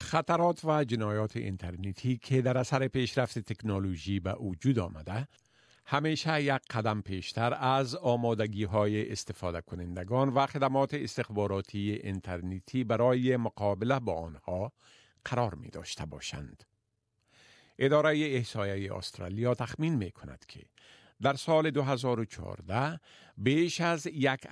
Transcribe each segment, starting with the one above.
خطرات و جنایات اینترنتی که در اثر پیشرفت تکنولوژی به وجود آمده، همیشه یک قدم پیشتر از آمادگی‌های استفاده کنندگان و خدمات استخباراتی اینترنتی برای مقابله با آنها قرار می داشته باشند. اداره احصایه استرالیا تخمین می کند که در سال 2014 بیش از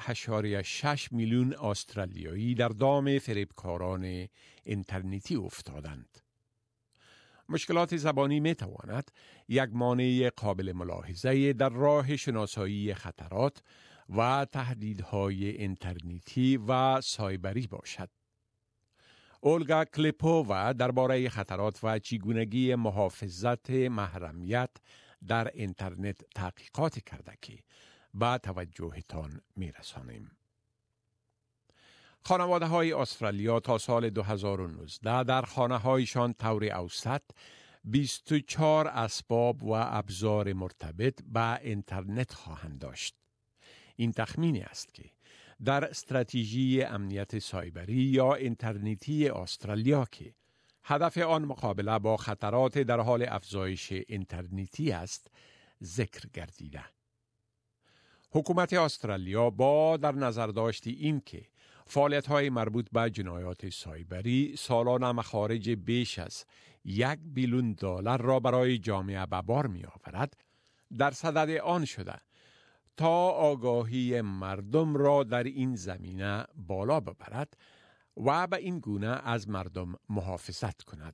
1.6 میلیون استرالیایی در دام فریبکاران اینترنتی افتادند. مشکلات زبانی می تواند یک مانع قابل ملاحظه در راه شناسایی خطرات و تهدیدهای اینترنتی و سایبری باشد. اولگا کلیپووا درباره خطرات و چگونگی محافظت محرمیت در اینترنت تحقیقات کرده که با توجهتان می‌رسانیم. خانواده‌های استرالیا تا سال 2019 در خانه‌هایشان طور اوسط 24 اسباب و ابزار مرتبط با اینترنت خواهند داشت. این تخمینی است که در استراتژی امنیت سایبری یا اینترنتی استرالیا که هدف آن مقابله با خطرات در حال افزایش اینترنتی است، ذکر گردیده. حکومت استرالیا با در نظر داشت این که فعالیت‌های مربوط به جنایات سایبری سالانه مخارج بیش از $1 بیلیون را برای جامعه به بار می‌آورد، در صدد آن شده تا آگاهی مردم را در این زمینه بالا ببرد و به این گونه از مردم محافظت کند.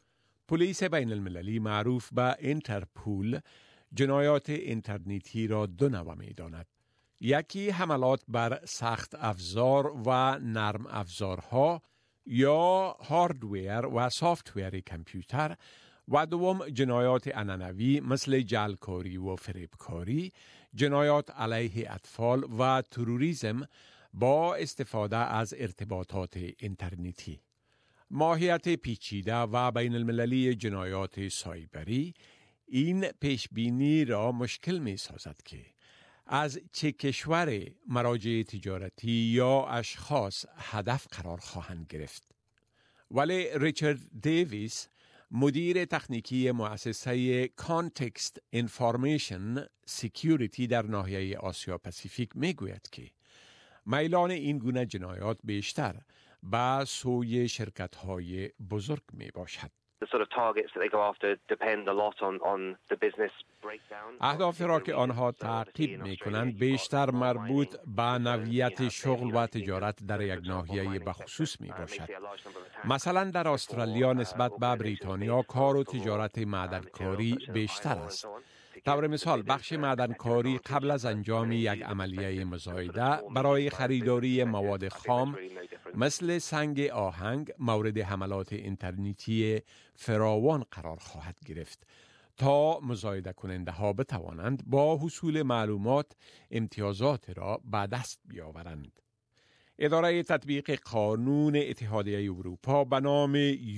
پلیس بین المللی معروف به اینترپول جنایات اینترنتی را دو نوع می داند. یکی حملات بر سخت افزار و نرم افزارها یا هاردویر و سافتویر کامپیوتر و دوم جنایات عنعنوی مثل جعلکاری و فریبکاری، جنایات علیه اطفال و تروریسم با استفاده از ارتباطات اینترنتی. ماهیت پیچیده و بین المللی جنایات سایبری این پیشبینی را مشکل می سازد که از چه کشور مراجع تجارتی یا اشخاص هدف قرار خواهند گرفت. ولی ریچارد دیویس، مدیر تکنیکی مؤسسه کانتکست انفورمیشن سکیوریتی در ناحیه آسیا پاسیفیک میگوید که میلان این گونه جنایات بیشتر به سوی شرکت‌های بزرگ می باشد. The sort of targets that they go after depend a lot on the business breakdown. اهدافی را که آنها تعقیب می کنند بیشتر مربوط به نوعیت شغل و تجارت در یک ناحیه بخصوص می باشد. مثلا در استرالیا نسبت به بریتانیا کار و تجارت معدنکاری بیشتر است. طور مثال بخش معدنکاری قبل از انجام یک عملیه مزایده برای خریداری مواد خام مثل سنگ آهنگ مورد حملات اینترنتی فراوان قرار خواهد گرفت تا مزایده کننده ها بتوانند با حصول معلومات امتیازات را به دست بیاورند. اداره تطبیق قانون اتحادیه اروپا به نام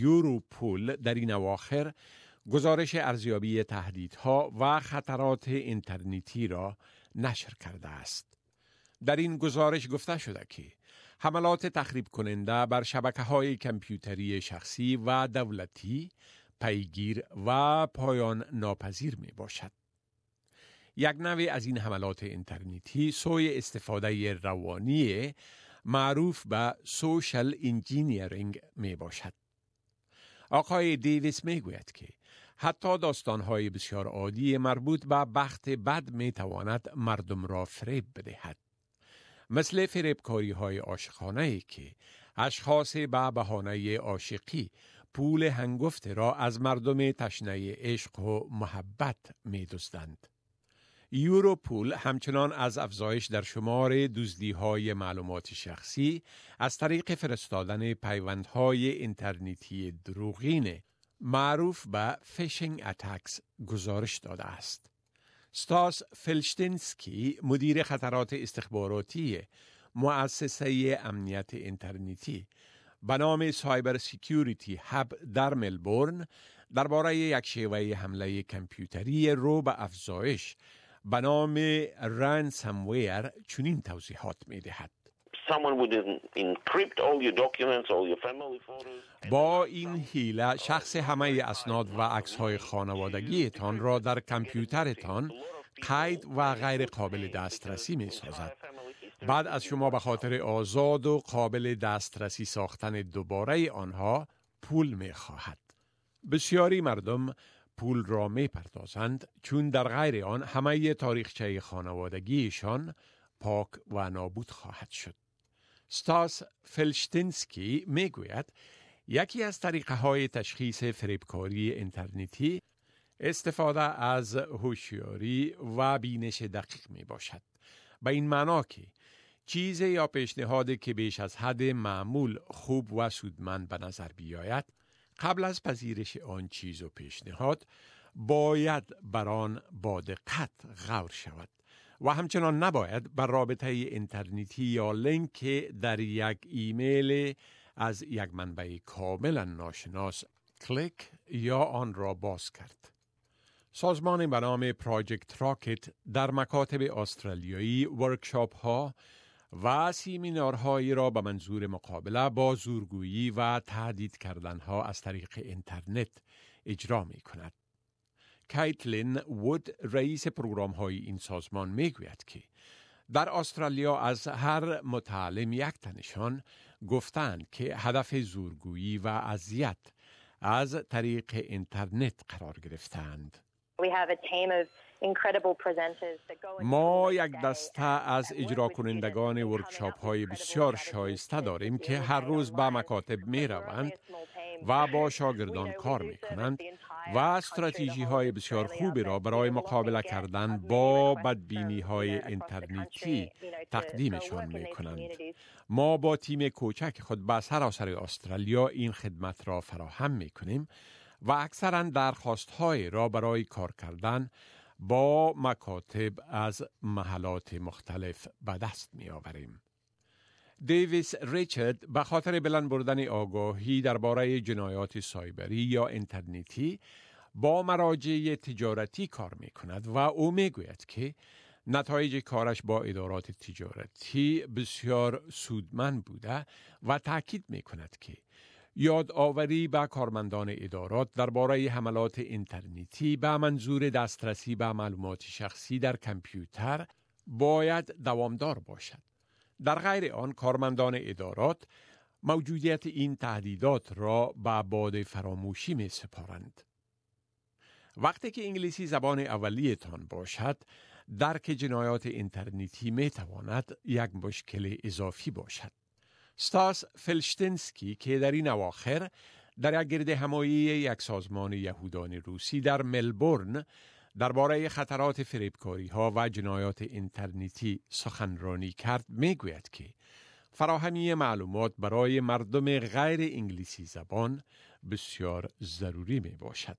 یوروپول در این اواخر گزارش ارزیابی تهدیدها و خطرات اینترنتی را نشر کرده است. در این گزارش گفته شده که حملات تخریب کننده بر شبکه‌های کامپیوتری شخصی و دولتی پیگیر و پایان ناپذیر می باشد. یک نوع از این حملات اینترنتی سوی استفاده روانی معروف به سوشل انجینیرینگ می باشد. آقای دیویس می گوید که حتی داستان‌های بسیار عادی مربوط به بخت بد می تواند مردم را فریب بدهد. مثل فریبکاری‌های عاشقانه‌ای که اشخاص به بهانه عاشقی پول هنگفت را از مردم تشنه عشق و محبت می دزدند. یوروپول همچنان از افزایش در شمار دزدی‌های معلومات شخصی از طریق فرستادن پیوندهای اینترنتی دروغین معروف به فیشینگ اتکس گزارش داده است. ستاس فلشتینسکی، مدیر خطرات استخباراتی مؤسسه امنیت اینترنتی به نام سایبر سکیوریتی هب در ملبورن، درباره یک شیوه حمله کامپیوتری رو به افزایش به نام رانسامویر چنین توضیحات می دهد. با این حیله شخص همه اسناد و عکس‌های خانوادگیتان را در کامپیوترتان قید و غیر قابل دسترسی می سازد. بعد از شما به خاطر آزاد و قابل دسترسی ساختن دوباره آنها پول می خواهد. بسیاری مردم پول را می پردازند چون در غیر آن همه تاریخچه خانوادگیشان پاک و نابود خواهد شد. ستاس فلشتینسکی می گوید یکی از طریقه های تشخیص فریبکاری اینترنتی استفاده از هوشیاری و بینش دقیق می باشد. به این معنا که چیز یا پیشنهادی که بیش از حد معمول خوب و سودمند به نظر بیاید، قبل از پذیرش آن چیز و پیشنهاد باید بر آن با دقت غور شود و همچنان نباید بر رابطه اینترنتی یا لینک در یک ایمیل از یک منبع کاملا ناشناس کلیک یا آن را باز کرد. سازمان به نام پراجکت راکت در مکاتب استرالیایی ورکشاپ ها و سیمینارهایی را به منظور مقابله با زورگویی و تهدید کردنها از طریق اینترنت اجرا می کند. کایتلین وود رئیس پروگرام های این سازمان می گوید که در استرالیا از هر متعلم یک تنشان گفتند که هدف زورگویی و اذیت از طریق اینترنت قرار گرفتند. ما یک دسته از اجرا کنندگان ورکشاپ های بسیار شایسته داریم که هر روز به مکاتب می روند و با شاگردان کار می کنند و استراتژی های بسیار خوبی را برای مقابله کردن با بدبینی های اینترنتی تقدیمشان می کنند. ما با تیم کوچک خود به سراسر استرالیا این خدمت را فراهم می کنیم و اکثراً درخواست های را برای کار کردن با مکاتب از محلات مختلف به دست می آوریم. دیویس ریچارد به خاطر بلند بردن آگاهی درباره جنایات سایبری یا اینترنتی با مراجع تجارتی کار می کند و او می گوید که نتایج کارش با ادارات تجارتی بسیار سودمند بوده و تاکید می کند که یادآوری به کارمندان ادارات درباره حملات اینترنتی به منظور دسترسی به معلومات شخصی در کامپیوتر باید دوامدار باشد. در غیر آن کارمندان ادارات موجودیت این تهدیدات را به باد فراموشی می سپارند. وقتی که انگلیسی زبان اولیتان باشد، درک جنایات اینترنتی می تواند یک مشکل اضافی باشد. ستاس فلشتینسکی که در این اواخر در یک گرد همایی یک سازمان یهودان روسی در ملبورن درباره خطرات فریبکاری ها و جنایات اینترنتی سخنرانی کرد می گوید که فراهمی معلومات برای مردم غیر انگلیسی زبان بسیار ضروری می باشد.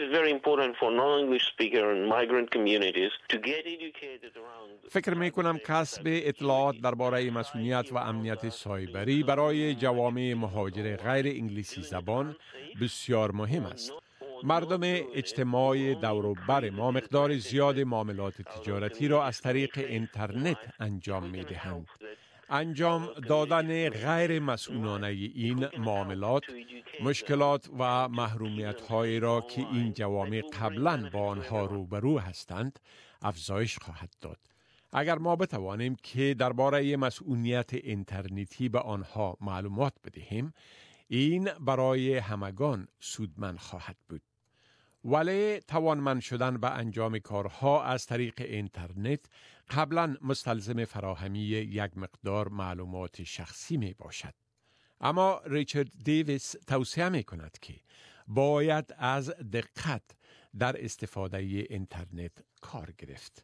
فکر می کنم کسب اطلاعات درباره مسئولیت و امنیت سایبری برای جوامع مهاجر غیر انگلیسی زبان بسیار مهم است. مردم اجتماع دور و بر ما مقدار زیاد معاملات تجارتی را از طریق اینترنت انجام می دهند. انجام دادن غیر مسئولانه این معاملات مشکلات و محرومیت‌هایی را که این جوامع قبلاً با آنها روبرو هستند افزایش خواهد داد. اگر ما بتوانیم که درباره مسئولیت اینترنتی به آنها معلومات بدهیم، این برای همگان سودمند خواهد بود. ولی توانمند شدن به انجام کارها از طریق اینترنت قبلا مستلزم فراهمی یک مقدار معلومات شخصی می باشد. اما ریچارد دیویس توصیه می کند که باید از دقت در استفاده اینترنت کار گرفت.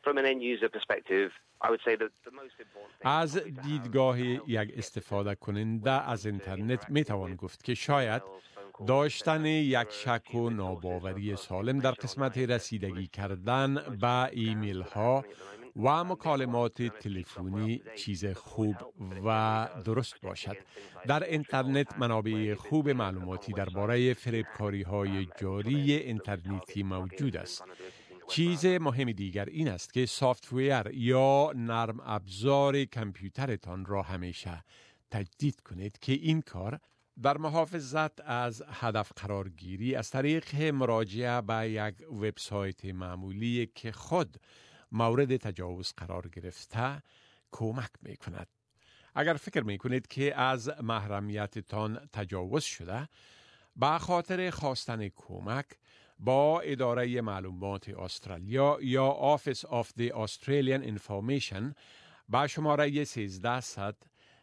از دیدگاه یک استفاده کننده از اینترنت می توان گفت که شاید داشتن یک شک و ناباوری سالم در قسمت رسیدگی کردن به ایمیل ها و مکالمات تلفنی چیز خوب و درست باشد. در اینترنت منابع خوب معلوماتی درباره فریبکاری های جاری اینترنتی موجود است. چیز مهم دیگر این است که سافت‌ویر یا نرم ابزار کامپیوترتان را همیشه تجدید کنید که این کار در محافظت از هدف قرارگیری از طریق مراجعه به یک وبسایت معمولی که خود مورد تجاوز قرار گرفته کمک می کند. اگر فکر می کنید که از محرمیتتان تجاوز شده، به خاطر خواستن کمک با اداره معلومات استرالیا یا Office of the Australian Information با شماره 1300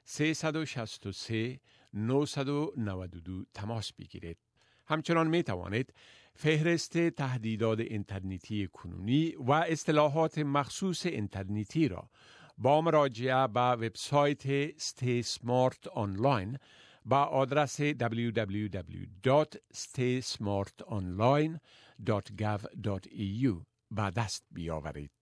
363 992 تماس بگیرید. همچنان می توانید فهرست تهدیدات اینترنتی کنونی و اصطلاحات مخصوص اینترنتی را با مراجعه به وبسایت Stay Smart Online با آدرس www.staysmartonline.gov.au به دست بیاورید.